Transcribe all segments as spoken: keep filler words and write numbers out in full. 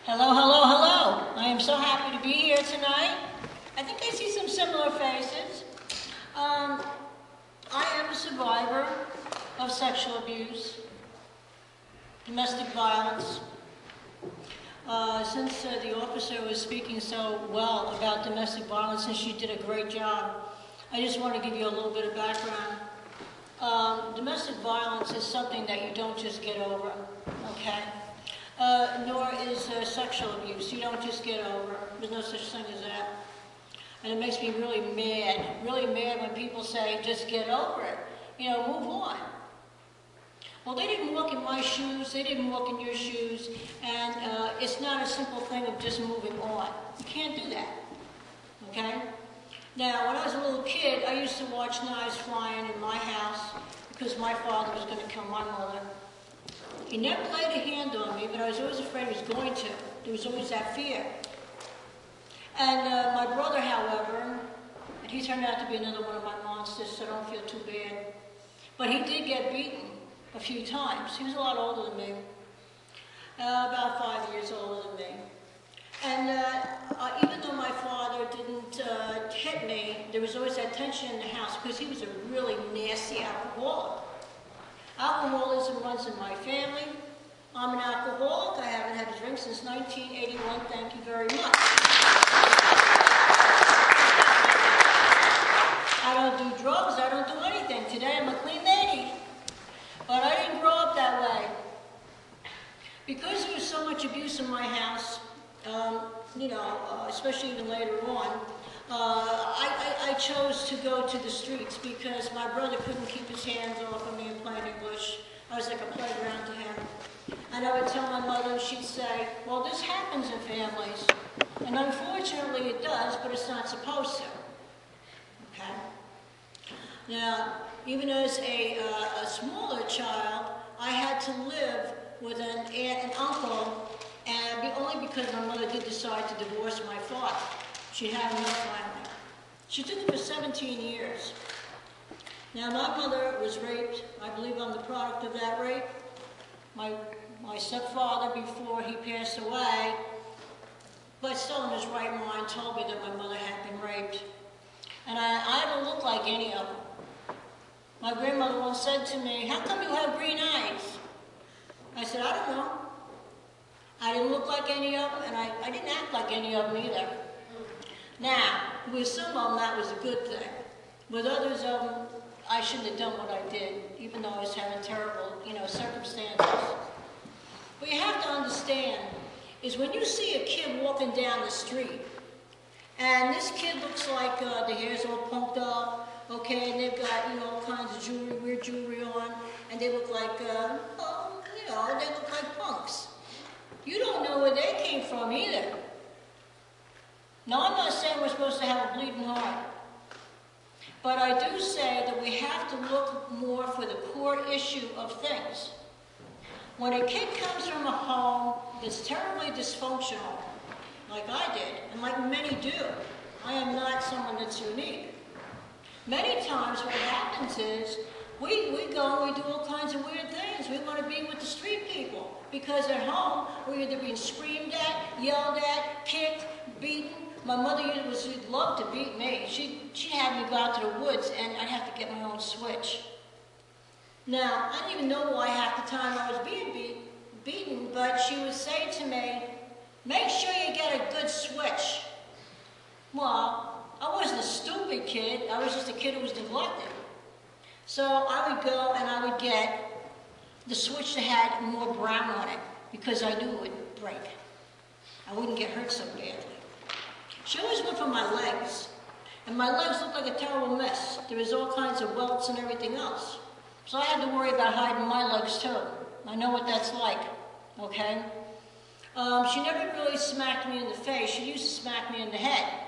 Hello, hello, hello. I am so happy to be here tonight. I think I see some similar faces. Um, I am a survivor of sexual abuse, domestic violence. Uh, since uh, the officer was speaking so well about domestic violence, and she did a great job, I just want to give you a little bit of background. Um, domestic violence is something that you don't just get over, okay? Uh, nor is uh, sexual abuse. You don't just get over. There's no such thing as that. And it makes me really mad, really mad when people say, just get over it. You know, move on. Well, they didn't walk in my shoes, they didn't walk in your shoes, and uh, it's not a simple thing of just moving on. You can't do that, okay? Now, when I was a little kid, I used to watch knives flying in my house because my father was going to kill my mother. He never laid a hand on me, but I was always afraid he was going to. There was always that fear. And uh, my brother, however, and he turned out to be another one of my monsters, so don't feel too bad. But he did get beaten a few times. He was a lot older than me, uh, about five years older than me. And uh, uh, even though my father didn't uh, hit me, there was always that tension in the house because he was a really nasty alcoholic. Alcoholism runs in my family. I'm an alcoholic. I haven't had a drink since nineteen eighty-one. Thank you very much. I don't do drugs. I don't do anything. Today I'm a clean lady. But I didn't grow up that way. Because there was so much abuse in my house, um, you know, uh, especially even later on, uh, I, I, I chose to go to the streets because my brother couldn't keep his hands off of me in plain English. I was like a playground to him. And I would tell my mother, and she'd say, well, this happens in families. And unfortunately it does, but it's not supposed to. Okay? Now, even as a, uh, a smaller child, I had to live with an aunt and uncle, and be, only because my mother did decide to divorce my father. She had no family. She took it for seventeen years. Now, my mother was raped. I believe I'm the product of that rape. My, my stepfather, before he passed away, but still in his right mind, told me that my mother had been raped. And I, I don't look like any of them. My grandmother once said to me, how come you have green eyes? I said, I don't know. I didn't look like any of them, and I, I didn't act like any of them either. Now, with some of them, that was a good thing. With others of them, I shouldn't have done what I did, even though I was having terrible, you know, circumstances. What you have to understand is when you see a kid walking down the street, and this kid looks like uh, the hair's all pumped up, okay, and they've got, you know, all kinds of jewelry, weird jewelry on, and they look like, uh, oh, you know, they look like punks. You don't know where they came from either. Now, I'm not saying we're supposed to have a bleeding heart, but I do say that we have to look more for the core issue of things. When a kid comes from a home that's terribly dysfunctional, like I did, and like many do, I am not someone that's unique. Many times what happens is we, we go and we do all kinds of weird things. We want to be with the street people because at home we're either being screamed at, yelled at, kicked, beaten. My mother was, she'd love to beat me. She, she had me go out to the woods and I'd have to get my own switch. Now, I didn't even know why half the time I was being beat, beaten, but she would say to me, make sure you get a good switch. Well, I wasn't a stupid kid. I was just a kid who was neglected. So I would go and I would get the switch that had more brown on it because I knew it would break. I wouldn't get hurt so badly. She always went for my legs. And my legs looked like a terrible mess. There was all kinds of welts and everything else. So I had to worry about hiding my legs too. I know what that's like, okay? Um, she never really smacked me in the face. She used to smack me in the head.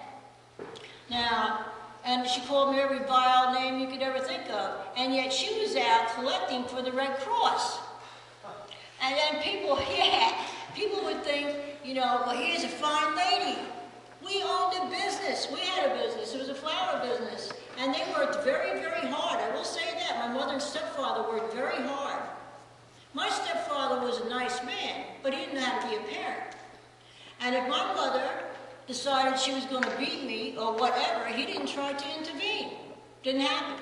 Now, and she called me every vile name you could ever think of. And yet she was out collecting for the Red Cross. And then people, yeah, people would think, you know, well, here's a fine lady. We owned a business. We had a business. It was a flower business. And they worked very, very hard. I will say that. My mother and stepfather worked very hard. My stepfather was a nice man, but he didn't know how to be a parent. And if my mother decided she was going to beat me or whatever, he didn't try to intervene. Didn't happen.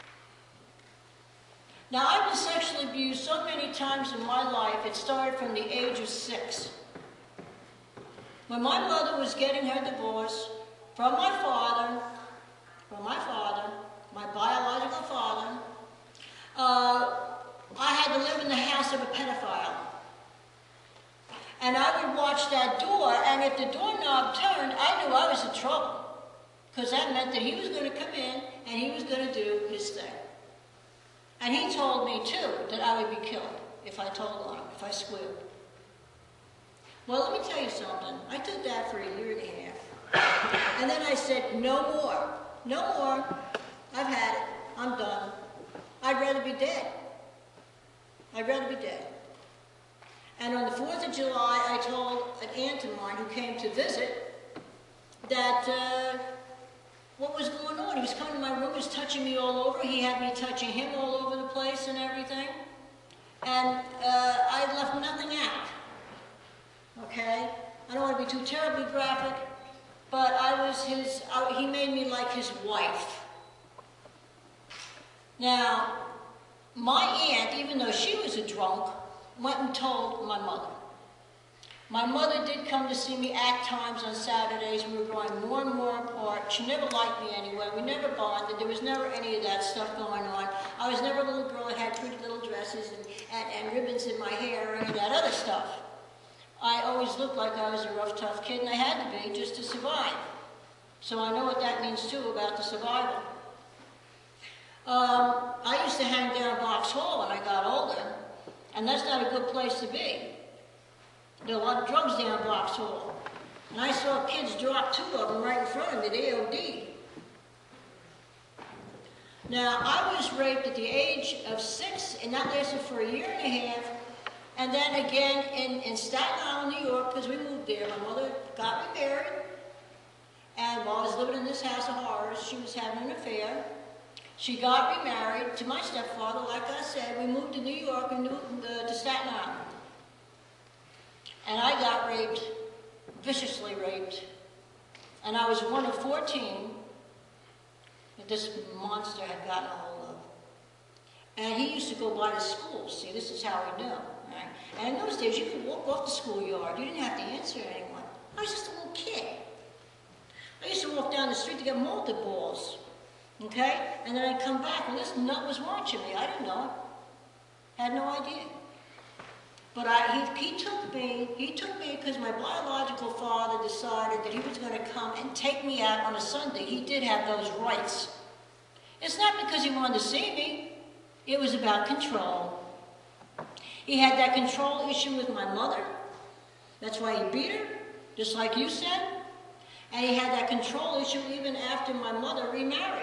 Now, I've been sexually abused so many times in my life, it started from the age of six. When my mother was getting her divorce from my father, from my father, my biological father, uh, I had to live in the house of a pedophile. And I would watch that door, and if the doorknob turned, I knew I was in trouble. Because that meant that he was going to come in, and he was going to do his thing. And he told me, too, that I would be killed if I told on him, if I squealed. Well, let me tell you something. I did that for a year and a half. And then I said, no more. No more. I've had it. I'm done. I'd rather be dead. I'd rather be dead. And on the fourth of July, I told an aunt of mine who came to visit that uh, what was going on. He was coming to my room, he was touching me all over. He had me touching him all over the place and everything. And uh, I left nothing out. Okay? I don't want to be too terribly graphic, but I was his, I, he made me like his wife. Now, my aunt, even though she was a drunk, went and told my mother. My mother did come to see me at times on Saturdays. We were growing more and more apart. She never liked me anyway. We never bonded. There was never any of that stuff going on. I was never a little girl that had pretty little dresses and, and, and ribbons in my hair or any of that other stuff. I always looked like I was a rough, tough kid, and I had to be just to survive. So I know what that means, too, about the survival. Um, I used to hang down Box Hall when I got older, and that's not a good place to be. There are a lot of drugs down Box Hall. And I saw kids drop two of them right in front of me, they O D'd. Now, I was raped at the age of six, and that lasted for a year and a half. And then again in, in Staten Island, New York, because we moved there. My mother got remarried. And while I was living in this house of horrors, she was having an affair. She got remarried to my stepfather. Like I said, we moved to New York and moved uh, to Staten Island. And I got raped, viciously raped. And I was one of fourteen that this monster had gotten a hold of. And he used to go by the school. See, this is how he knew. Right? And in those days, you could walk off the schoolyard. You didn't have to answer anyone. I was just a little kid. I used to walk down the street to get malted balls. Okay? And then I'd come back, and this nut was watching me. I didn't know it. Had no idea. But I, he, he took me, he took me because my biological father decided that he was going to come and take me out on a Sunday. He did have those rights. It's not because he wanted to see me. It was about control. He had that control issue with my mother. That's why he beat her, just like you said. And he had that control issue even after my mother remarried.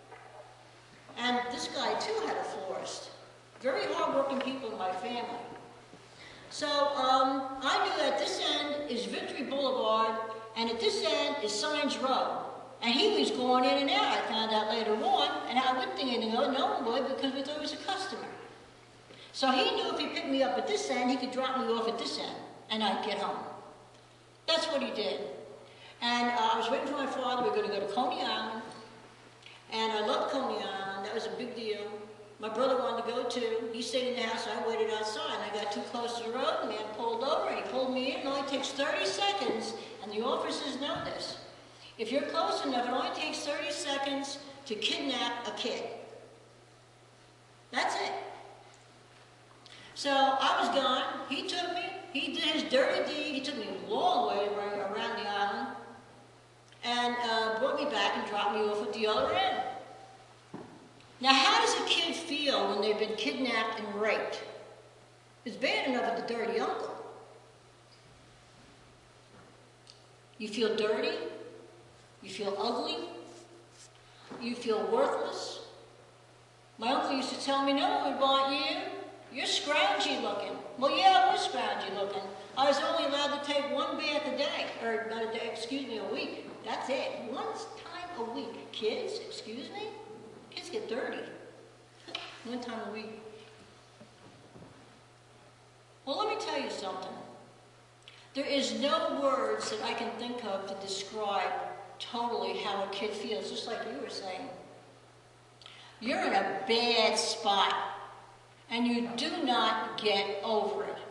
And this guy, too, had a florist. Very hard-working people in my family. So um, I knew at this end is Victory Boulevard, and at this end is Signs Row. And he was going in and out, I found out later on, and I wouldn't think anything of it, no one would, because we thought he was a customer. So he knew if he picked me up at this end, he could drop me off at this end, and I'd get home. That's what he did. And uh, I was waiting for my father. We were going to go to Coney Island, and I loved Coney Island. That was a big deal. My brother wanted to go too. He stayed in the house, so I waited outside. And I got too close to the road, the man pulled over, and he pulled me in. It only takes thirty seconds, and the officers know this. If you're close enough, it only takes thirty seconds to kidnap a kid. That's it. So I was gone. He took me. He did his dirty deed. He took me a long way around the island and uh, brought me back and dropped me off at the other end. Now, how does a kid feel when they've been kidnapped and raped? It's bad enough with the dirty uncle. You feel dirty. You feel ugly. You feel worthless. My uncle used to tell me, no, we want you. You're scroungy looking. Well, yeah, I was scroungy looking. I was only allowed to take one bath a day, or not a day, excuse me, a week. That's it. One time a week. Kids, excuse me? Kids get dirty. One time a week. Well, let me tell you something. There is no words that I can think of to describe totally how a kid feels, just like you were saying. You're in a bad spot, and you do not get over it.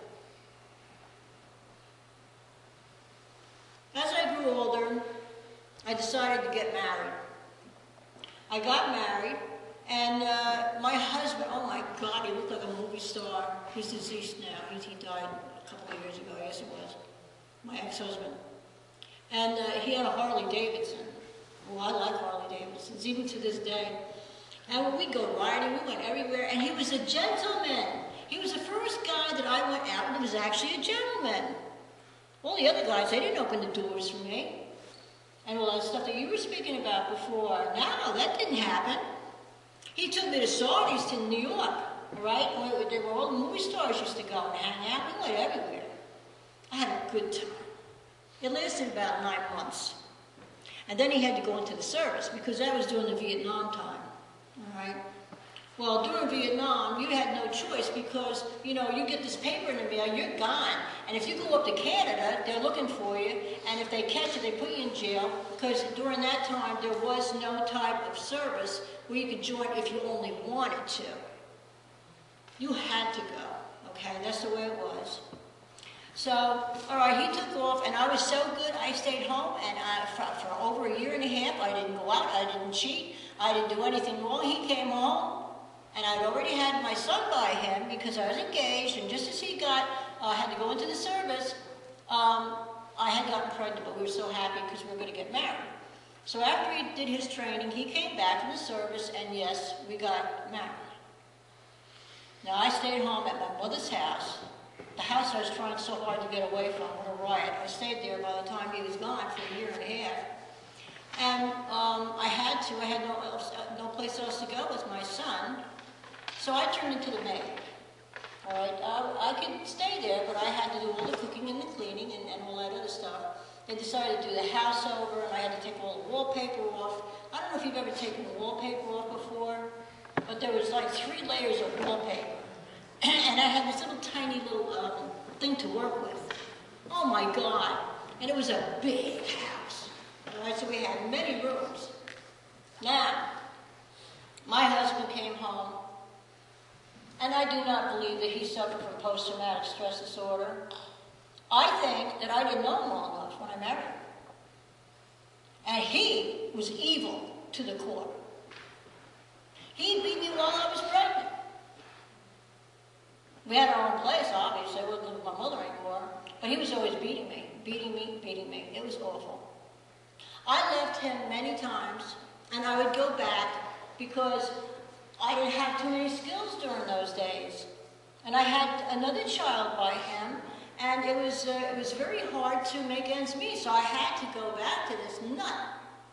As I grew older, I decided to get married. I got married, and uh, my husband, oh my God, he looked like a movie star. He's deceased now. He, he died a couple of years ago, I guess it was. My ex-husband. And uh, he had a Harley Davidson. Oh, I like Harley Davidsons, even to this day. And when we go riding, we went everywhere, and he was a gentleman. He was the first guy that I went out, and he was actually a gentleman. All the other guys, they didn't open the doors for me. And all that stuff that you were speaking about before. No, that didn't happen. He took me to Saudis to New York, all right? Where they were all the movie stars used to go and hang out. We went everywhere. I had a good time. It lasted about nine months. And then he had to go into the service because that was during the Vietnam time, all right? Well, during Vietnam, you had no choice because, you know, you get this paper in the mail, you're gone. And if you go up to Canada, they're looking for you. And if they catch you, they put you in jail because during that time, there was no type of service where you could join if you only wanted to. You had to go, okay? That's the way it was. So, all right, he took off, and I was so good, I stayed home, and I, for, for over a year and a half, I didn't go out, I didn't cheat, I didn't do anything wrong. He came home, and I'd already had my son by him because I was engaged, and just as he got, uh, had to go into the service, um, I had gotten pregnant, but we were so happy because we were going to get married. So after he did his training, he came back from the service, and yes, we got married. Now, I stayed home at my mother's house, the house I was trying so hard to get away from, what a riot. I stayed there by the time he was gone for a year and a half. And um, I had to, I had no, else, no place else to go with my son, so I turned into the maid. All right, I, I could stay there, but I had to do all the cooking and the cleaning and, and all that other stuff. They decided to do the house over, and I had to take all the wallpaper off. I don't know if you've ever taken the wallpaper off before, but there was like three layers of wallpaper. And I had this little tiny little um, thing to work with. Oh my God. And it was a big house. All right, so we had many rooms. Now, my husband came home, and I do not believe that he suffered from post-traumatic stress disorder. I think that I didn't know him long enough when I married him. And he was evil to the core. He beat me while I was pregnant. We had our own place, obviously. I wasn't living with my mother anymore. But he was always beating me, beating me, beating me. It was awful. I left him many times, and I would go back because I didn't have too many skills during those days. And I had another child by him, and it was, uh, it was very hard to make ends meet, so I had to go back to this nut.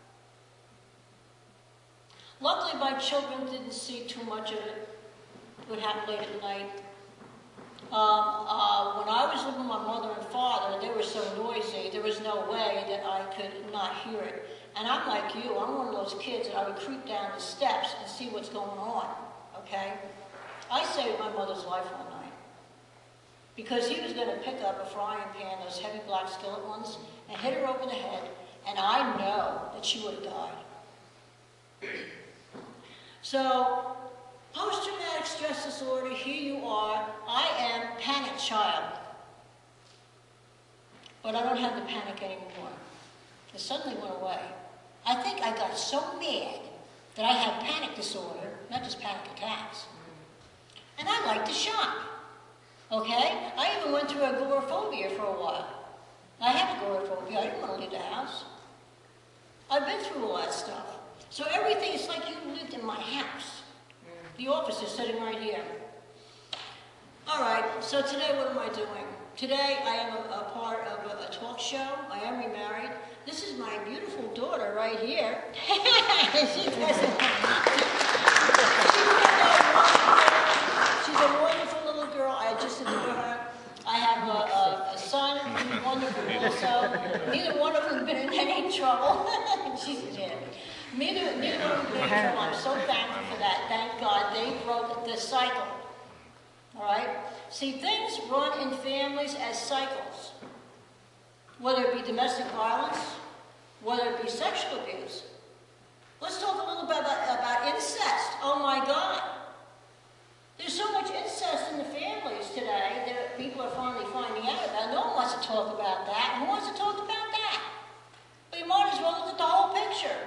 Luckily, my children didn't see too much of it. It would happen late at night. Um, uh, when I was living with my mother and father, they were so noisy, there was no way that I could not hear it. And I'm like you, I'm one of those kids that I would creep down the steps and see what's going on, okay? I saved my mother's life one night because he was going to pick up a frying pan, those heavy black skillet ones, and hit her over the head, and I know that she would have died. So, post-traumatic stress disorder, here you are. I am panic child. But I don't have the panic anymore. It suddenly went away. I think I got so mad that I had panic disorder, not just panic attacks. And I like to shop. Okay? I even went through agoraphobia for a while. I had agoraphobia. I didn't want to leave the house. I've been through all that stuff. So everything is like you lived in my house. The office is sitting right here. All right, so today what am I doing? Today I am a, a part of a, a talk show. I am remarried. This is my beautiful daughter right here. she doesn't. She's a wonderful little girl. I just adore her. I have a, a, a son who's wonderful also. Neither one of them have been in any trouble. She's dead. Neither, neither of them been in trouble. I'm so thankful for that. Thank God they broke the cycle. All right? See, things run in families as cycles. whether it be domestic violence, whether it be sexual abuse. Let's talk a little bit about, about incest. Oh my God. There's so much incest in the families today that people are finally finding out about. No one wants to talk about that. Who wants to talk about that? But you might as well look at the whole picture.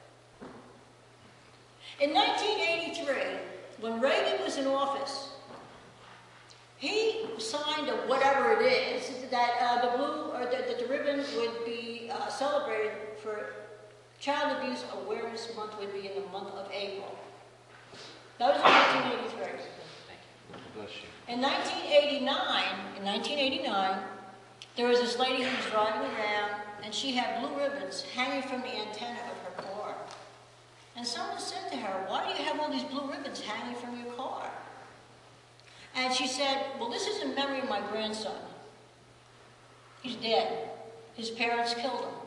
In nineteen eighty-three, when Reagan was in office, he signed a whatever it is that uh, the blue or that the, the ribbon would be uh, celebrated for Child Abuse Awareness Month would be in the month of April. That was in nineteen eighty-three. Bless you. In nineteen eighty-nine, in nineteen eighty-nine, there was this lady who was driving around, and she had blue ribbons hanging from the antenna of her car. And someone said to her, "Why do you have all these blue ribbons hanging from your car?" And she said, "Well, this is in memory of my grandson. He's dead. His parents killed him.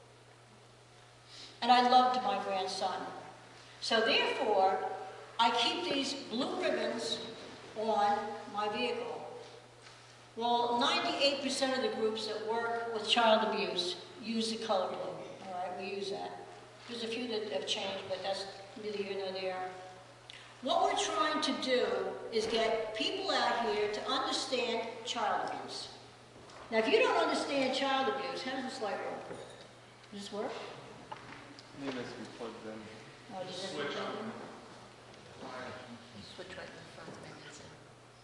And I loved my grandson. So therefore, I keep these blue ribbons on my vehicle." Well, ninety-eight percent of the groups that work with child abuse use the color blue. All right, we use that. There's a few that have changed, but that's neither here nor there. What we're trying to do is get people out here to understand child abuse. Now, if you don't understand child abuse, how does this light work? Does this work? It needs to be plugged in. Oh, does it Switch work? on. Switch right in the front, maybe that's it.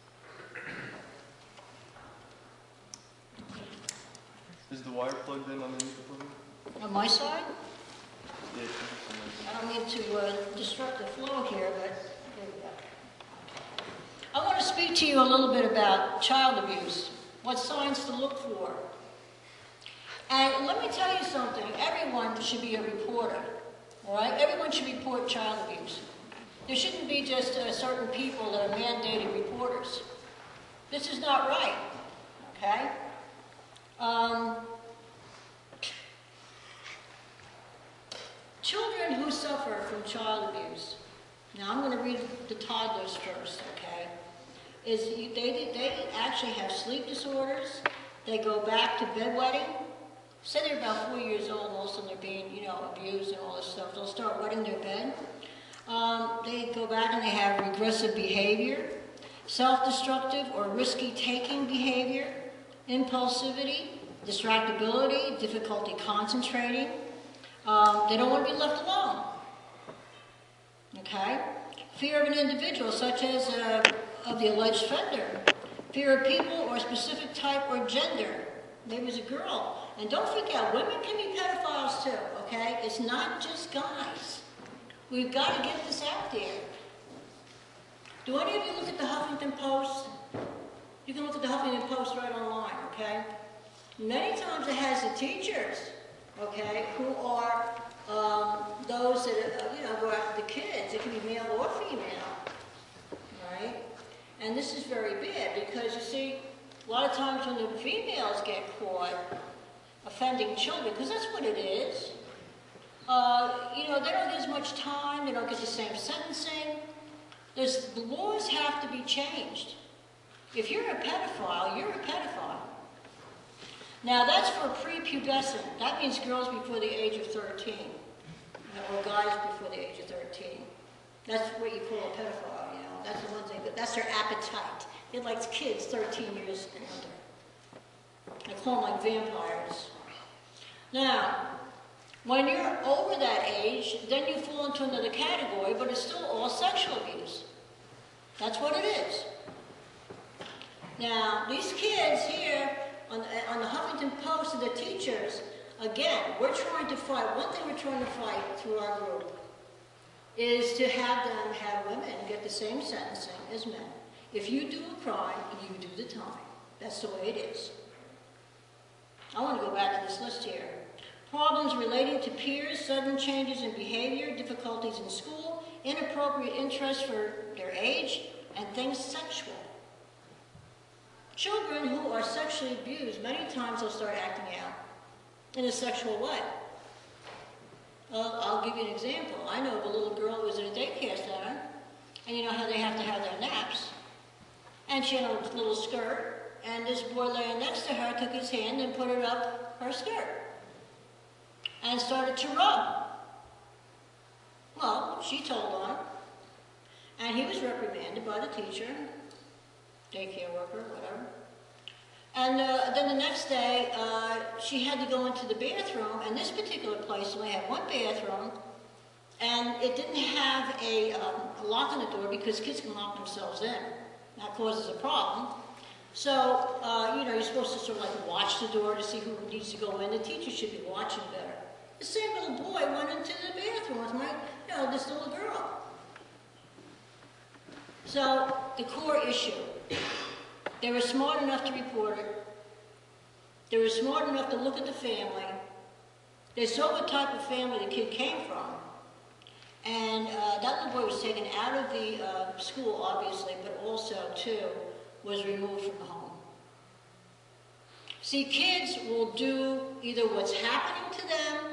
Is the wire plugged in underneath the plug? On my side? Yeah, it should be somewhere. I don't mean to uh, disrupt the flow here, but here we go. I want to speak to you a little bit about child abuse, what signs to look for. And let me tell you something, everyone should be a reporter, all right? Everyone should report child abuse. There shouldn't be just uh, certain people that are mandated reporters. This is not right, okay? Um, children who suffer from child abuse, now I'm going to read the toddlers first, okay, is you- they, they actually have sleep disorders, they go back to bedwetting. Say they're about four years old, all of a sudden they're being, you know, abused and all this stuff. They'll start wetting their bed. Um, they go back and they have regressive behavior, self-destructive or risky-taking behavior, impulsivity, distractibility, difficulty concentrating. Um, they don't want to be left alone. Okay? Fear of an individual, such as uh, of the alleged offender. Fear of people or a specific type or gender. Maybe it's a girl. And don't forget, women can be pedophiles too, okay? It's not just guys. We've got to get this out there. Do any of you look at the Huffington Post? You can look at the Huffington Post right online, okay? Many times it has the teachers, okay, who are um, those that, uh, you know, go after the kids. It can be male or female, right? And this is very bad because, you see, a lot of times when the females get caught offending children, because that's what it is, uh, you know, they don't get as much time, they don't get the same sentencing. There's, the laws have to be changed. If you're a pedophile, you're a pedophile. Now, that's for prepubescent. That means girls before the age of thirteen, or guys before the age of thirteen. That's what you call a pedophile, you know. That's the ones they, that's their appetite. It likes kids thirteen years and under. I call them like vampires. Now, when you're over that age, then you fall into another category, but it's still all sexual abuse. That's what it is. Now, these kids here on the, on the Huffington Post and the teachers, again, we're trying to fight. One thing we're trying to fight through our group is to have them have women get the same sentencing as men. If you do a crime, you do the time. That's the way it is. I want to go back to this list here. Problems relating to peers, sudden changes in behavior, difficulties in school, inappropriate interest for their age, and things sexual. Children who are sexually abused, many times they'll start acting out in a sexual way. Well, I'll give you an example. I know of a little girl who was in a daycare center, and you know how they have to have their naps. And she had a little skirt, and this boy laying next to her took his hand and put it up her skirt and started to rub. Well, she told on him, and he was reprimanded by the teacher, daycare worker, whatever. And uh, then the next day, uh, she had to go into the bathroom, and this particular place only had one bathroom, and it didn't have a, um, a lock on the door because kids can lock themselves in. That causes a problem. So, uh, you know, you're supposed to sort of like watch the door to see who needs to go in. The teacher should be watching better. The same little boy went into the bathroom with my, you know, this little girl. So, the core issue. They were smart enough to report it. They were smart enough to look at the family. They saw what type of family the kid came from. And uh, that little boy was taken out of the uh, school, obviously, but also, too, was removed from the home. See, kids will do either what's happening to them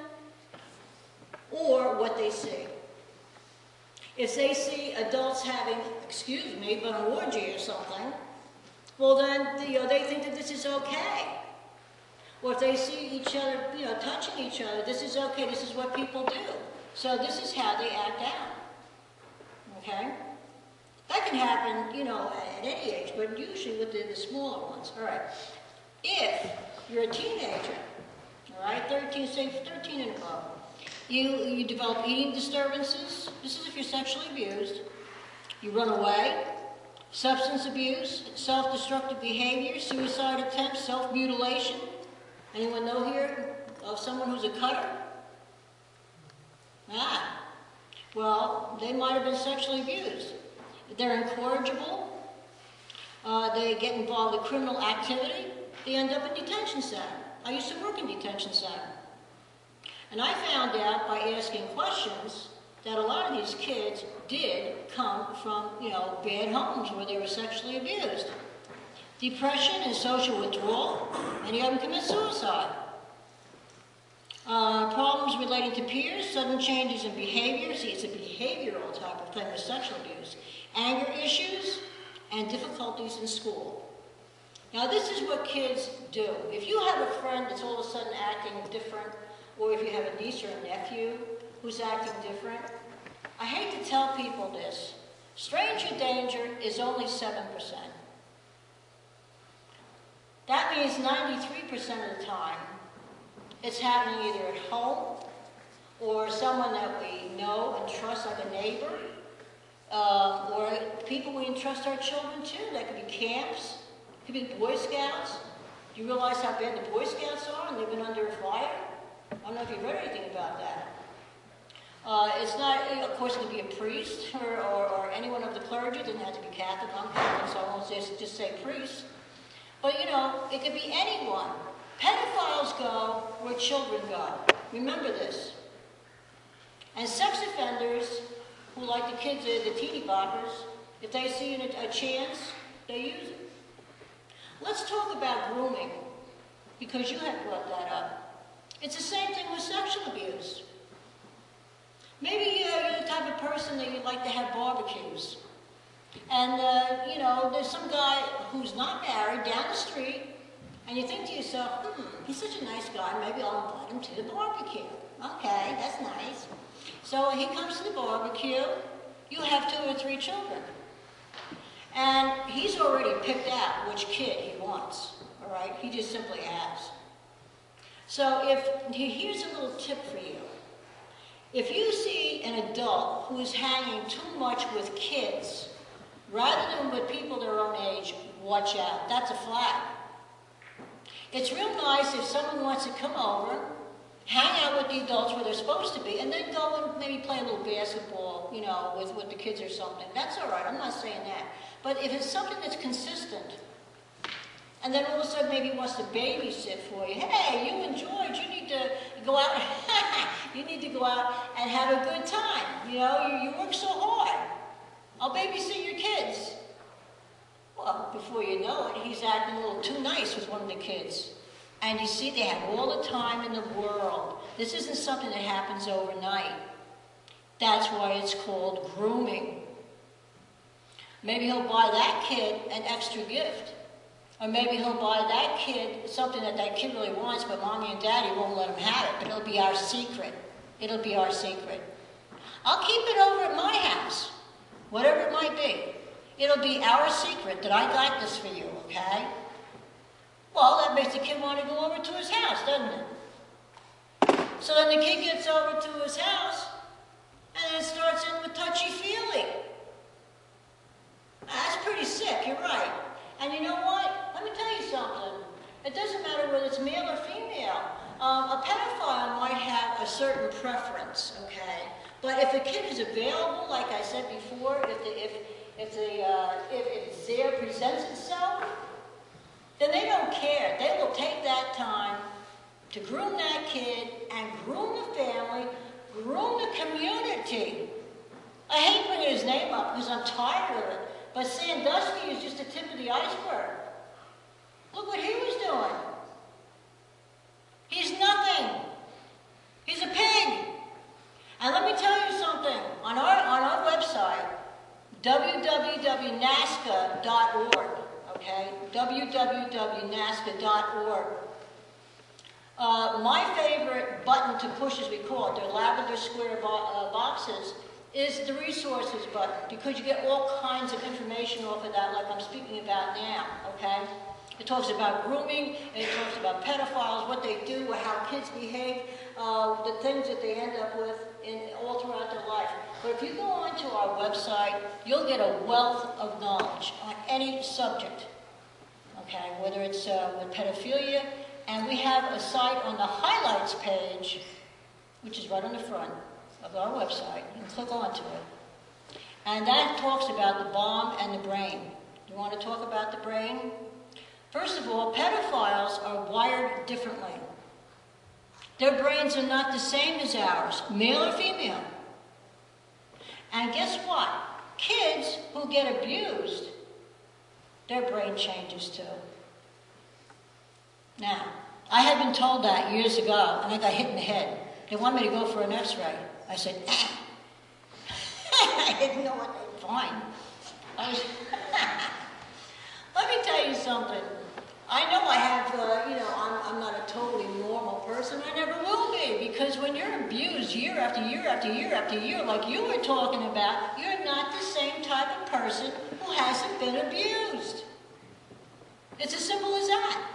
or what they see. If they see adults having, excuse me, but an orgy or something, well then, you know, they think that this is okay. Or if they see each other, you know, touching each other, this is okay, this is what people do. So this is how they act out. Okay? That can happen, you know, at any age, but usually with the, the smaller ones. All right. If you're a teenager, all right, thirteen, say thirteen and above, you, you develop eating disturbances. This is if you're sexually abused. You run away. Substance abuse, self-destructive behavior, suicide attempts, self-mutilation. Anyone know here of someone who's a cutter? Ah, well, they might have been sexually abused. They're incorrigible. Uh, they get involved in criminal activity. They end up in detention center. I used to work in detention center. And I found out by asking questions that a lot of these kids did come from, you know, bad homes where they were sexually abused. Depression and social withdrawal, many of them commit suicide. Uh, problems relating to peers, sudden changes in behavior. See, it's a behavioral type of thing with sexual abuse. Anger issues, and difficulties in school. Now, this is what kids do. If you have a friend that's all of a sudden acting different, or if you have a niece or a nephew who's acting different, I hate to tell people this. Stranger danger is only seven percent. That means ninety-three percent of the time, it's happening either at home or someone that we know and trust, like a neighbor, uh, or people we entrust our children to. That could be camps, it could be the Boy Scouts. Do you realize how bad the Boy Scouts are and they've been under fire? I don't know if you've read anything about that. Uh, it's not, of course, it could be a priest or, or, or anyone of the clergy. It doesn't have to be Catholic. I'm Catholic, so I won't just, just say priest. But, you know, it could be anyone. Pedophiles go where children go. Remember this. And sex offenders, who like the kids, the teeny boppers, if they see a, a chance, they use it. Let's talk about grooming, because you had brought that up. It's the same thing with sexual abuse. Maybe uh, you're the type of person that you'd like to have barbecues. And, uh, you know, there's some guy who's not married down the street, and you think to yourself, hmm, he's such a nice guy, maybe I'll invite him to the barbecue. Okay, that's nice. So he comes to the barbecue, you have two or three children. And he's already picked out which kid he wants, all right? He just simply has. So if, here's a little tip for you. If you see an adult who is hanging too much with kids, rather than with people their own age, watch out. That's a flag. It's real nice if someone wants to come over, hang out with the adults where they're supposed to be, and then go and maybe play a little basketball, you know, with, with the kids or something. That's all right. I'm not saying that. But if it's something that's consistent, and then all of a sudden maybe he wants to babysit for you. Hey, you enjoyed. You need to go out. You need to go out and have a good time. You know, you, you work so hard. I'll babysit your kids. Well, before you know it, he's acting a little too nice with one of the kids. And you see, they have all the time in the world. This isn't something that happens overnight. That's why it's called grooming. Maybe he'll buy that kid an extra gift. Or maybe he'll buy that kid something that that kid really wants, but mommy and daddy won't let him have it, but it'll be our secret. It'll be our secret. I'll keep it over at my house, whatever it might be. It'll be our secret that I got this for you, okay? Well, that makes the kid want to go over to his house, doesn't it? So then the kid gets over to his house, and then it starts in with touchy-feely. That's pretty sick, you're right. And you know what? Let me tell you something. It doesn't matter whether it's male or female. Um, a pedophile might have a certain preference, okay? But if a kid is available, like I said before, if the, if, if the, uh, if, if there presents itself, then they don't care. They will take that time to groom that kid and groom the family, groom the community. I hate bringing his name up because I'm tired of it, but Sandusky is just the tip of the iceberg. Look what he was doing. He's nothing. He's a pig. And let me tell you something. On our, on our website, w w w dot nasca dot org, okay? w w w dot nasca dot org. Uh, my favorite button to push, as we call it, they're lavender square bo uh, boxes, is the resources button, because you get all kinds of information off of that, like I'm speaking about now, okay? It talks about grooming, and it talks about pedophiles, what they do, how kids behave, uh, the things that they end up with in, all throughout their life. But if you go onto our website, you'll get a wealth of knowledge on any subject, okay? Whether it's uh, with pedophilia, and we have a site on the highlights page, which is right on the front of our website. You can click onto it. And that talks about the bomb and the brain. You want to talk about the brain? First of all, pedophiles are wired differently. Their brains are not the same as ours, male or female. And guess what? Kids who get abused, their brain changes too. Now, I had been told that years ago, and I got hit in the head. They wanted me to go for an x-ray. I said, I didn't know what they'd find. I was Let me tell you something. I know I have, uh, you know, I'm, I'm not a totally normal person. I never will be, because when you're abused year after year after year after year, like you were talking about, you're not the same type of person who hasn't been abused. It's as simple as that.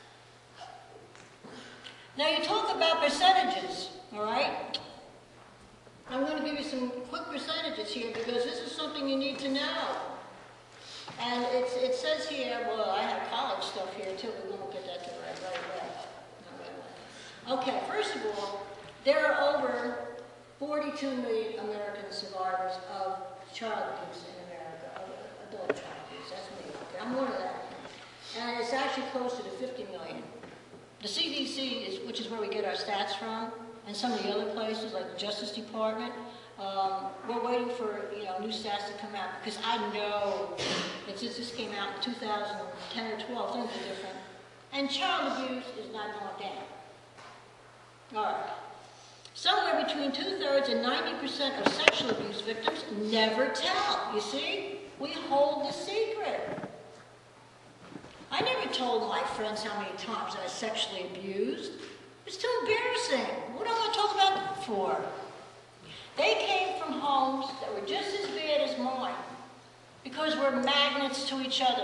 Now you talk about percentages, all right? I'm going to give you some quick percentages here because this is something you need to know. And it's, it says here, well, I have college stuff here too, we won't get that to right, right away. Right away. Okay, first of all, there are over forty-two million American survivors of child abuse in America, of adult child abuse. That's me. Okay, I'm more than that. And it's actually closer to fifty million. The C D C, is, which is where we get our stats from, and some of the other places, like the Justice Department, um, we're waiting for you know new stats to come out, because I know that since this came out in two thousand ten or twelve, things are different. And child abuse is not going down. All right. Somewhere between two-thirds and ninety percent of sexual abuse victims never tell. You see? We hold the secret. I never told my friends how many times I was sexually abused. It's too embarrassing. What am I going to talk about that for? They came from homes that were just as bad as mine because we're magnets to each other.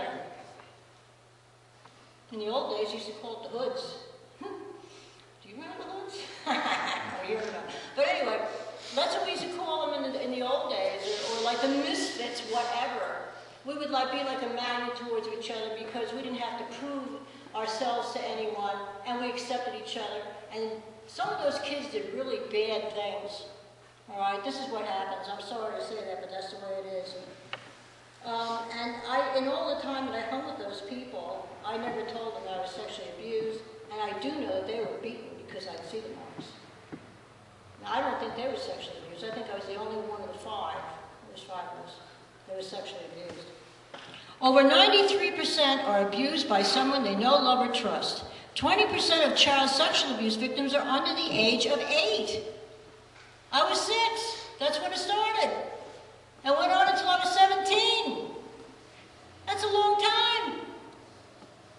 In the old days, you used to call it the hoods. Hmm. Do you remember the hoods? Oh, you remember. But anyway, that's what we used to call them in the, in the old days, or, or like the misfits, whatever. We would like be like a magnet towards each other because we didn't have to prove ourselves to anyone, and we accepted each other. And some of those kids did really bad things. All right, this is what happens. I'm sorry to say that, but that's the way it is. Um, and I, in all the time that I hung with those people, I never told them I was sexually abused, and I do know that they were beaten because I'd see the marks. Now, I don't think they were sexually abused. I think I was the only one of the five. There was five of us that was sexually abused. Over ninety-three percent are abused by someone they know, love, or trust. twenty percent of child sexual abuse victims are under the age of eight. I was six. That's when it started. It went on until I was seventeen. That's a long time.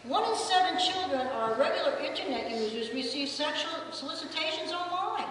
One in seven children are regular internet users receive sexual solicitations online.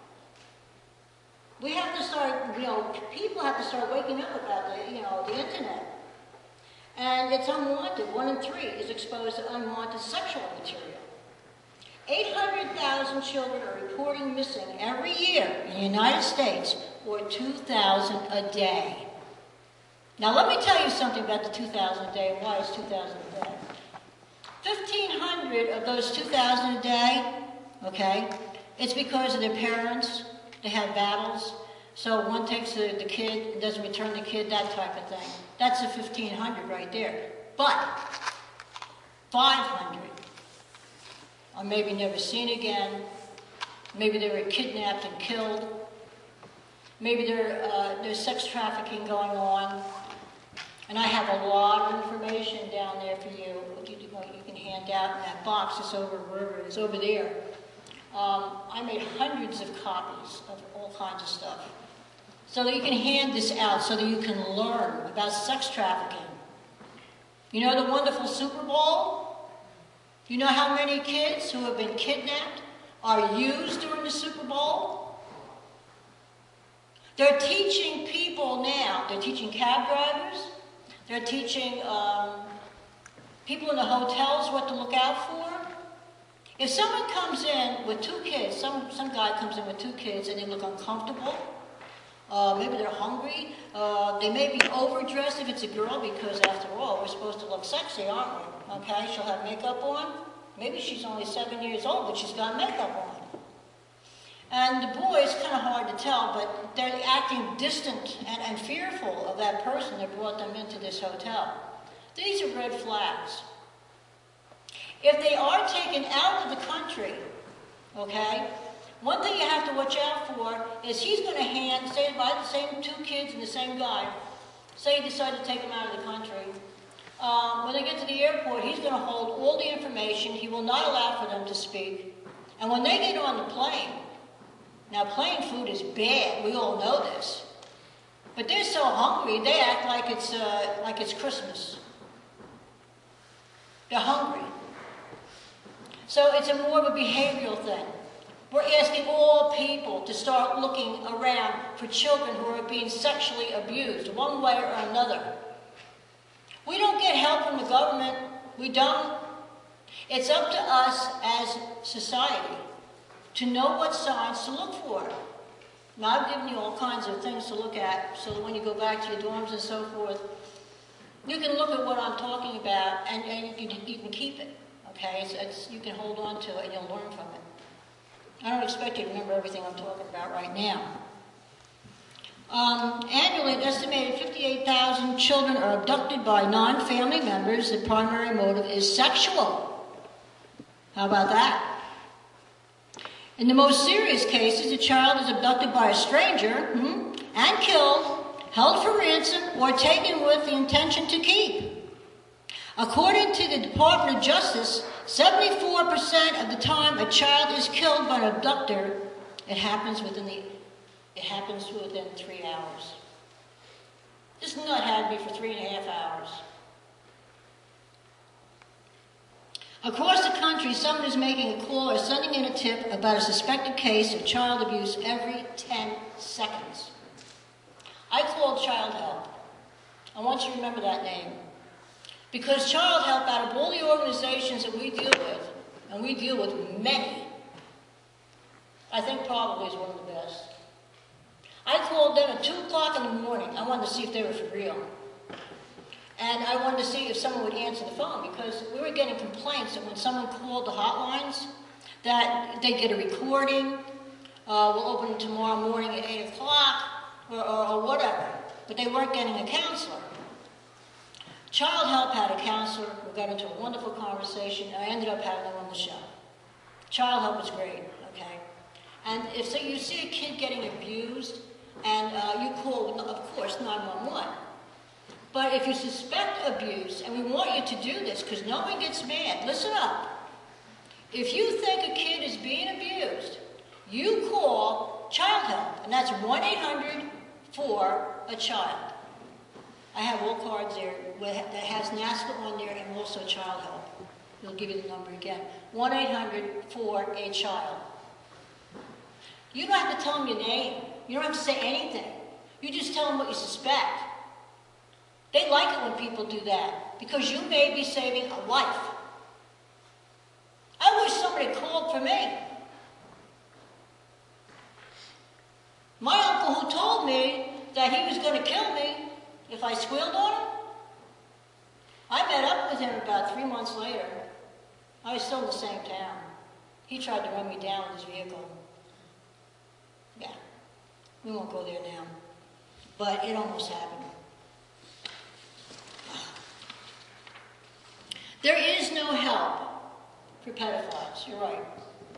We have to start, you know, people have to start waking up about the, you know, the internet. And it's unwanted. One in three is exposed to unwanted sexual material. eight hundred thousand children are reporting missing every year in the United States, or two thousand a day. Now let me tell you something about the two thousand a day and why it's two thousand a day. fifteen hundred of those two thousand a day, okay, it's because of their parents. They have battles, so one takes the, the kid and doesn't return the kid, that type of thing. That's the fifteen hundred right there. But five hundred are maybe never seen again. Maybe they were kidnapped and killed. Maybe there, uh, there's sex trafficking going on. And I have a lot of information down there for you. You, you can hand out in that box. It's over wherever it is, over there. Um, I made hundreds of copies of all kinds of stuff, so that you can hand this out, so that you can learn about sex trafficking. You know the wonderful Super Bowl? You know how many kids who have been kidnapped are used during the Super Bowl? They're teaching people now, they're teaching cab drivers, they're teaching um, people in the hotels what to look out for. If someone comes in with two kids, some, some guy comes in with two kids and they look uncomfortable, uh, maybe they're hungry, uh, they may be overdressed if it's a girl, because after all, we're supposed to look sexy, aren't we? Okay, she'll have makeup on. Maybe she's only seven years old, but she's got makeup on. And the boys, kind of hard to tell, but they're acting distant and, and fearful of that person that brought them into this hotel. These are red flags. If they are taken out of the country, okay, one thing you have to watch out for is he's going to hand, say by the same two kids and the same guy, say you decide to take them out of the country. Um, when they get to the airport, he's going to hold all the information. He will not allow for them to speak. And when they get on the plane, now plane food is bad, we all know this, but they're so hungry, they act like it's, uh, like it's Christmas. They're hungry. So it's a more of a behavioral thing. We're asking all people to start looking around for children who are being sexually abused, one way or another. We don't get help from the government. We don't. It's up to us as society to know what signs to look for. Now, I've given you all kinds of things to look at, so that when you go back to your dorms and so forth, you can look at what I'm talking about, and, and you, can, you can keep it. Okay, it's, it's, you can hold on to it and you'll learn from it. I don't expect you to remember everything I'm talking about right now. Um, annually, an estimated fifty-eight thousand children are abducted by non-family members. The primary motive is sexual. How about that? In the most serious cases, a child is abducted by a stranger hmm, and killed, held for ransom, or taken with the intention to keep. According to the Department of Justice, seventy-four percent of the time a child is killed by an abductor, it happens within the it happens within three hours. This nut had me for three and a half hours. Across the country, someone is making a call or sending in a tip about a suspected case of child abuse every ten seconds. I called Child Help. I want you to remember that name. Because Child Help, out of all the organizations that we deal with, and we deal with many, I think probably is one of the best. I called them at two o'clock in the morning. I wanted to see if they were for real. And I wanted to see if someone would answer the phone, because we were getting complaints that when someone called the hotlines, that they get a recording, uh, we'll open it tomorrow morning at eight o'clock, or, or, or whatever. But they weren't getting a counselor. Child Help had a counselor. We got into a wonderful conversation, and I ended up having them on the show. Child Help is great, okay? And if so, you see a kid getting abused, and uh, you call, of course, nine one one. But if you suspect abuse, and we want you to do this, because no one gets mad, listen up. If you think a kid is being abused, you call Child Help, and that's one eight hundred for a child. I have all cards there that has NASCA on there and also Child Help. He'll give you the number again. one eight hundred four A child. You don't have to tell them your name. You don't have to say anything. You just tell them what you suspect. They like it when people do that because you may be saving a life. I wish somebody called for me. My uncle who told me that he was going to kill me if I squealed on him, I met up with him about three months later. I was still in the same town. He tried to run me down with his vehicle. Yeah, we won't go there now. But it almost happened. There is no help for pedophiles. You're right.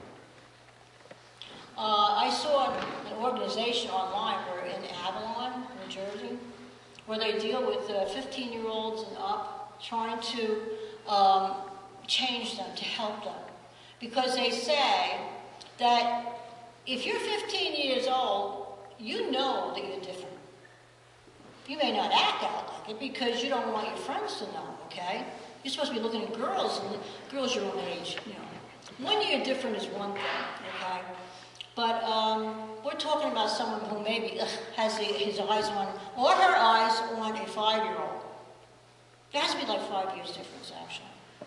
Uh, I saw an organization online where in Avalon, New Jersey, where they deal with uh, fifteen-year-olds and up, trying to um, change them, to help them. Because they say that if you're fifteen years old, you know that you're different. You may not act out like it because you don't want your friends to know, okay? You're supposed to be looking at girls, and girls your own age, you know. One year different is one thing, okay? But um, we're talking about someone who maybe ugh, has the, his eyes on, or her eyes on a five-year-old. There has to be like five years difference, actually.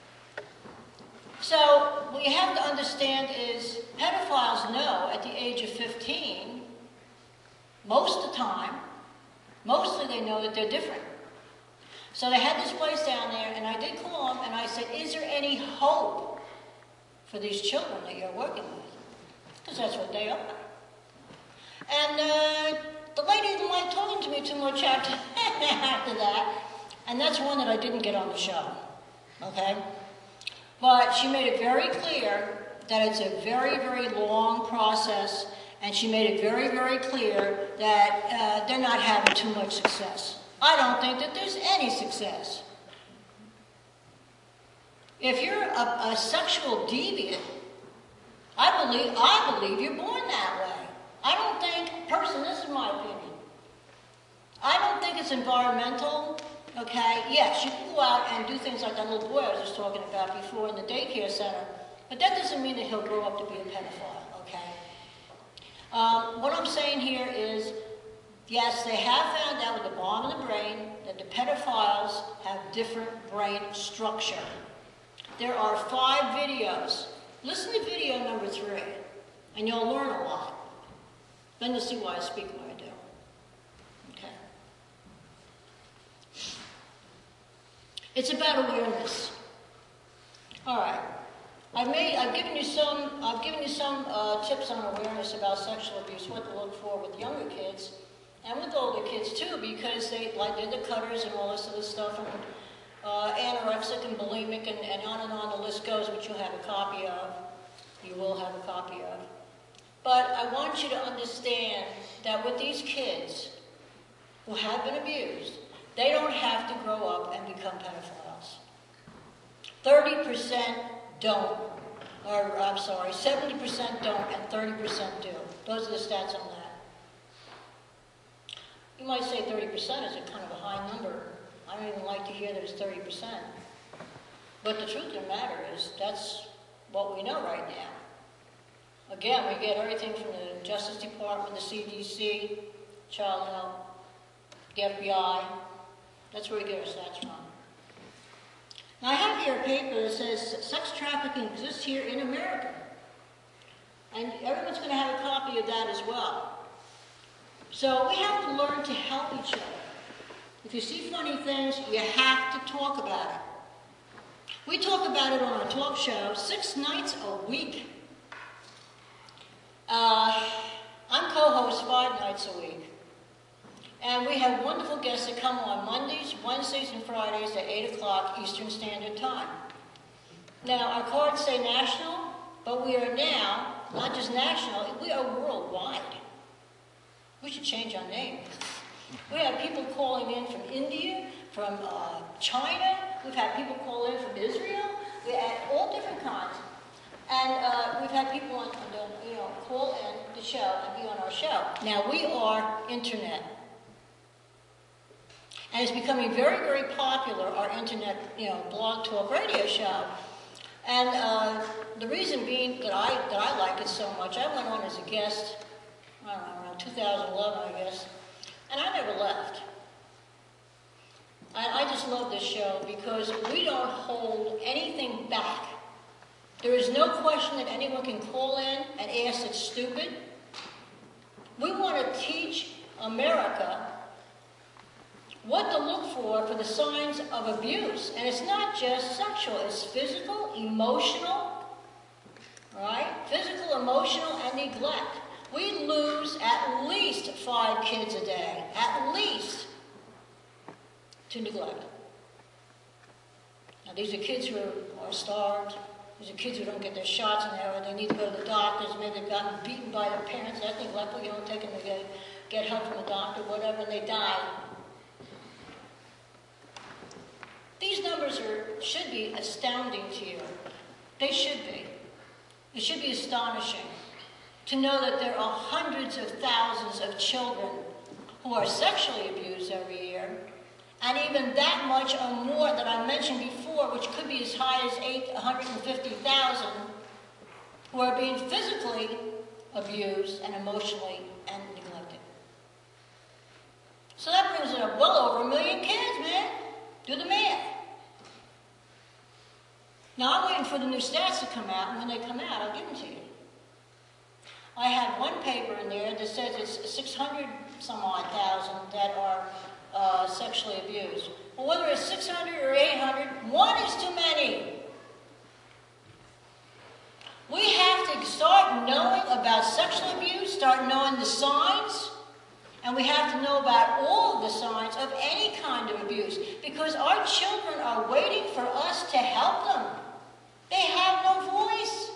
So what you have to understand is pedophiles know at the age of fifteen, most of the time, mostly they know that they're different. So they had this place down there, and I did call them, and I said, is there any hope for these children that you're working with? Because that's what they are. And uh, the lady didn't like talking to me too much after, after that, and that's one that I didn't get on the show, okay? But she made it very clear that it's a very, very long process, and she made it very, very clear that uh, they're not having too much success. I don't think that there's any success. If you're a, a sexual deviant, I believe, I believe you're born that way. I don't think, personally, this is my opinion. I don't think it's environmental, okay? Yes, you can go out and do things like that little boy I was just talking about before in the daycare center, but that doesn't mean that he'll grow up to be a pedophile, okay? Um, what I'm saying here is, yes, they have found out with the bomb in the brain that the pedophiles have different brain structure. There are five videos. Listen to video number three, and you'll learn a lot. Then you'll see why I speak the way I do. Okay. It's about awareness. All right. I've made. I've given you some. I've given you some uh, tips on awareness about sexual abuse, what to look for with younger kids, and with older kids too, because they like they're the cutters and all this other stuff, and uh, anorexic and bulimic, and, and on and on the list goes, which you'll have a copy of. You will have a copy of. But I want you to understand that with these kids who have been abused, they don't have to grow up and become pedophiles. thirty percent don't, or I'm sorry, seventy percent don't and thirty percent do. Those are the stats on that. You might say thirty percent is a kind of a high number. I don't even like to hear that it's thirty percent. But the truth of the matter is that's what we know right now. Again, we get everything from the Justice Department, the C D C, Child Help, the F B I. That's where we get our stats from. Now I have here a paper that says sex trafficking exists here in America. And everyone's going to have a copy of that as well. So we have to learn to help each other. If you see funny things, you have to talk about it. We talk about it on our talk show six nights a week. Uh, I'm co-host five nights a week. And we have wonderful guests that come on Mondays, Wednesdays, and Fridays at eight o'clock Eastern Standard Time. Now, our cards say national, but we are now, not just national, we are worldwide. We should change our name. We have people calling in from India, from uh, China. We've had people call in from Israel. We had all different kinds. And uh, we've had people on, on the, you know, call in the show and be on our show. Now, we are internet. And it's becoming very, very popular, our internet, you know, blog talk radio show. And uh, the reason being that I, that I like it so much, I went on as a guest, I don't know, around two thousand eleven, I guess, and I never left. I, I just love this show because we don't hold anything back. There is no question that anyone can call in and ask it's stupid. We want to teach America what to look for for the signs of abuse. And it's not just sexual, it's physical, emotional, right? Physical, emotional, and neglect. We lose at least five kids a day, at least, to neglect. Now, these are kids who are, are starved. These are kids who don't get their shots and they, they need to go to the doctors. Maybe they've gotten beaten by their parents. I think luckily you don't take them to get, get help from the doctor, whatever, and they die. These numbers are, should be astounding to you. They should be. It should be astonishing to know that there are hundreds of thousands of children who are sexually abused every year, and even that much or more that I mentioned before, which could be as high as eight hundred fifty thousand, who are being physically abused and emotionally and neglected. So that brings it up well over a million kids, man. Do the math. Now, I'm waiting for the new stats to come out, and when they come out, I'll give them to you. I have one paper in there that says it's six hundred some odd thousand that are uh, sexually abused. Well, whether it's six hundred or eight hundred, one is too many. We have to start knowing about sexual abuse, start knowing the signs, and we have to know about all of the signs of any kind of abuse, because our children are waiting for us to help them. They have no voice.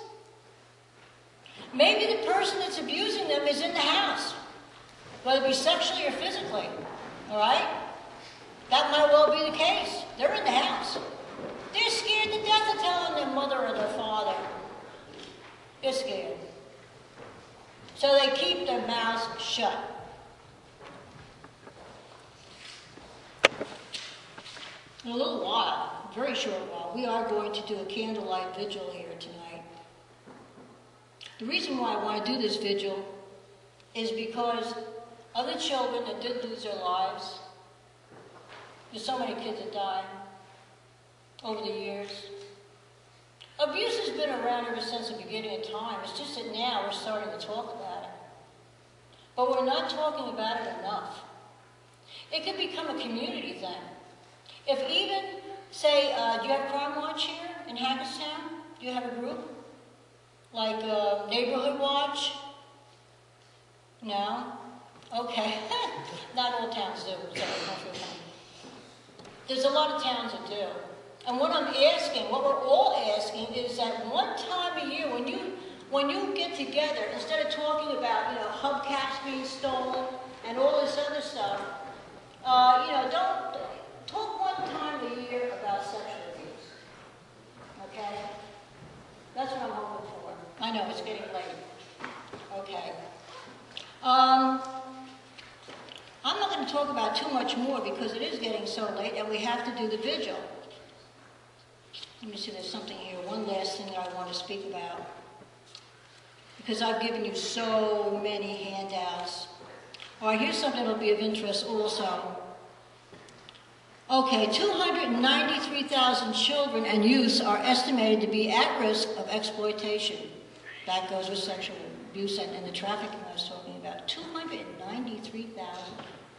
Maybe the person that's abusing them is in the house, whether it be sexually or physically, all right? That might well be the case. They're in the house. They're scared to death of telling their mother or their father. They're scared. So they keep their mouths shut. In a little while, a very short while, we are going to do a candlelight vigil here tonight. The reason why I want to do this vigil is because of the children that did lose their lives. There's so many kids that died over the years. Abuse has been around ever since the beginning of time. It's just that now we're starting to talk about it. But we're not talking about it enough. It could become a community thing. If even, say, uh, do you have Crime Watch here in Hackettstown? Do you have a group? Like uh, Neighborhood Watch? No? Okay. Not all towns do, so don't feel bad. There's a lot of towns that do. And what I'm asking, what we're all asking, is that one time a year, when you when you get together, instead of talking about, you know, hubcaps being stolen and all this other stuff, uh, you know, don't talk one time a year about sexual abuse. Okay? That's what I'm hoping for. I know it's getting late. Okay. Um, I'm not going to talk about too much more because it is getting so late and we have to do the vigil. Let me see, there's something here, one last thing that I want to speak about. Because I've given you so many handouts. All right, here's something that will be of interest also. Okay, two hundred ninety-three thousand children and youths are estimated to be at risk of exploitation. That goes with sexual abuse and, and the trafficking I was talking about. two hundred ninety-three thousand.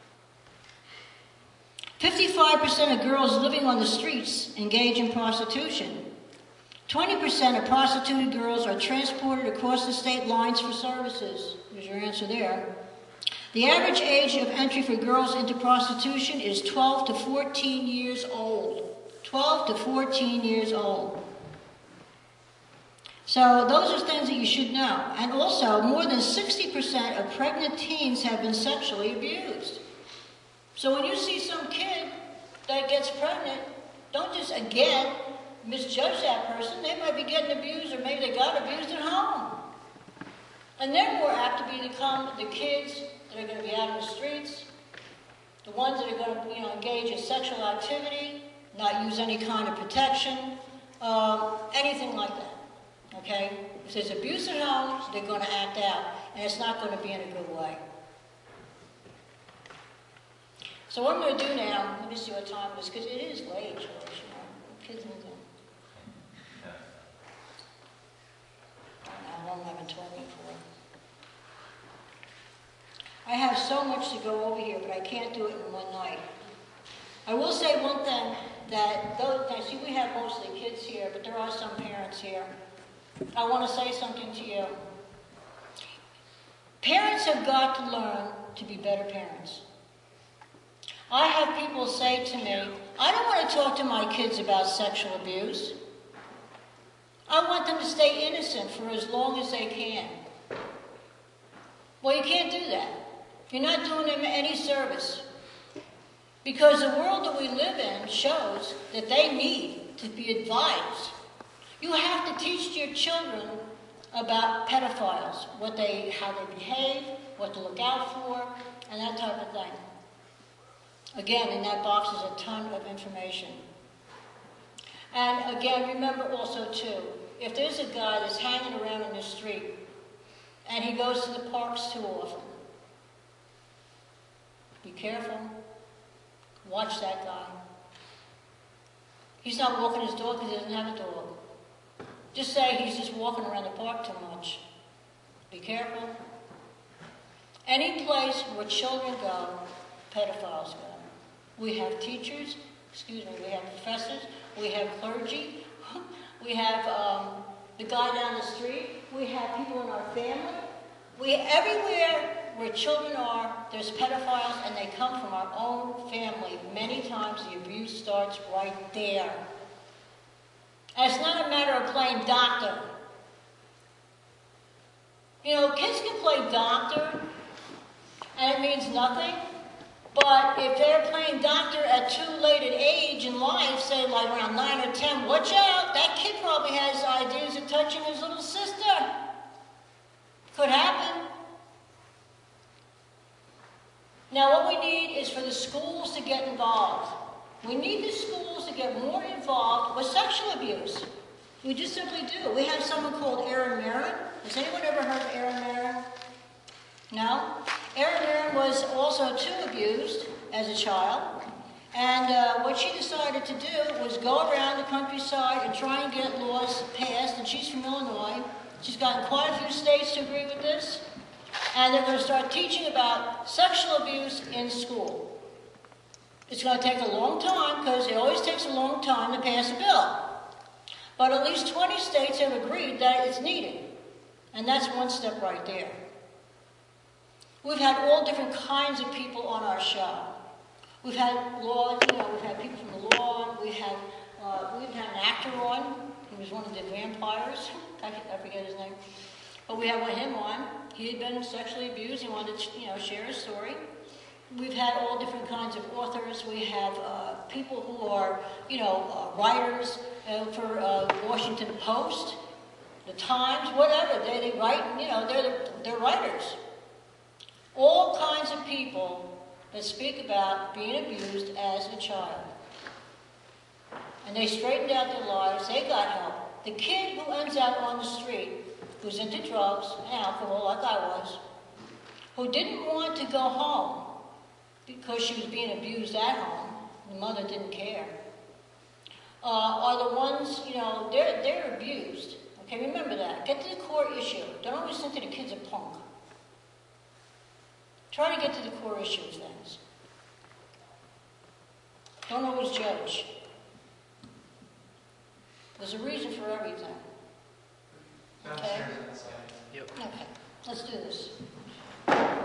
fifty-five percent of girls living on the streets engage in prostitution. twenty percent of prostituted girls are transported across the state lines for services. There's your answer there. The average age of entry for girls into prostitution is twelve to fourteen years old. twelve to fourteen years old. So those are things that you should know. And also, more than sixty percent of pregnant teens have been sexually abused. So when you see some kid that gets pregnant, don't just, again, misjudge that person. They might be getting abused, or maybe they got abused at home. And they're more apt to be become the kids that are going to be out in the streets, the ones that are going to, you know, engage in sexual activity, not use any kind of protection, um, anything like that, okay? If there's abuse at home, they're going to act out, and it's not going to be in a good way. So what I'm going to do now, let me see what time it is, because it is late, George, you know, kids are going I don't have a twenty-four. I have so much to go over here, but I can't do it in one night. I will say one thing, that though, I see we have mostly kids here, but there are some parents here. I want to say something to you. Parents have got to learn to be better parents. I have people say to me, I don't want to talk to my kids about sexual abuse. I want them to stay innocent for as long as they can. Well, you can't do that. You're not doing them any service. Because the world that we live in shows that they need to be advised. You have to teach your children about pedophiles, what they, how they behave, what to look out for, and that type of thing. Again, in that box is a ton of information. And again, remember also too, if there's a guy that's hanging around in the street and he goes to the parks too often, be careful. Watch that guy. He's not walking his dog because he doesn't have a dog. Just say he's just walking around the park too much. Be careful. Any place where children go, pedophiles go. We have teachers, excuse me, we have professors, we have clergy, we have um, the guy down the street, we have people in our family. We, everywhere where children are, there's pedophiles, and they come from our own family. Many times the abuse starts right there. And it's not a matter of playing doctor. You know, kids can play doctor, and it means nothing. But if they're playing doctor at too late an age in life, say like around nine or ten, watch out. That kid probably has ideas of touching his little sister. Could happen. Now what we need is for the schools to get involved. We need the schools to get more involved with sexual abuse. We just simply do. We have someone called Erin Merrin. Has anyone ever heard of Erin Merrin? No? Erin Merrin was also too abused as a child. And uh, what she decided to do was go around the countryside and try and get laws passed. And she's from Illinois. She's gotten quite a few states to agree with this. And they're going to start teaching about sexual abuse in school. It's going to take a long time because it always takes a long time to pass a bill. But at least twenty states have agreed that it's needed. And that's one step right there. We've had all different kinds of people on our show. We've had law, you know, we've had people from the law. We had, uh, we've had an actor on. He was one of the vampires. I, I forget his name. But we had him on. He had been sexually abused. He wanted to, you know, share his story. We've had all different kinds of authors. We have uh, people who are, you know, uh, writers uh, for uh, Washington Post, the Times, whatever. They, they write, you know, they're, they're writers. All kinds of people that speak about being abused as a child. And they straightened out their lives. They got help. The kid who ends up on the street, who's into drugs and alcohol like I was, who didn't want to go home because she was being abused at home, the mother didn't care, uh, are the ones, you know, they're, they're abused. Okay, remember that. Get to the core issue. Don't always think that the kid's a punk. Try to get to the core issue of things. Don't always judge. There's a reason for everything. Okay? Yep. Okay, let's do this.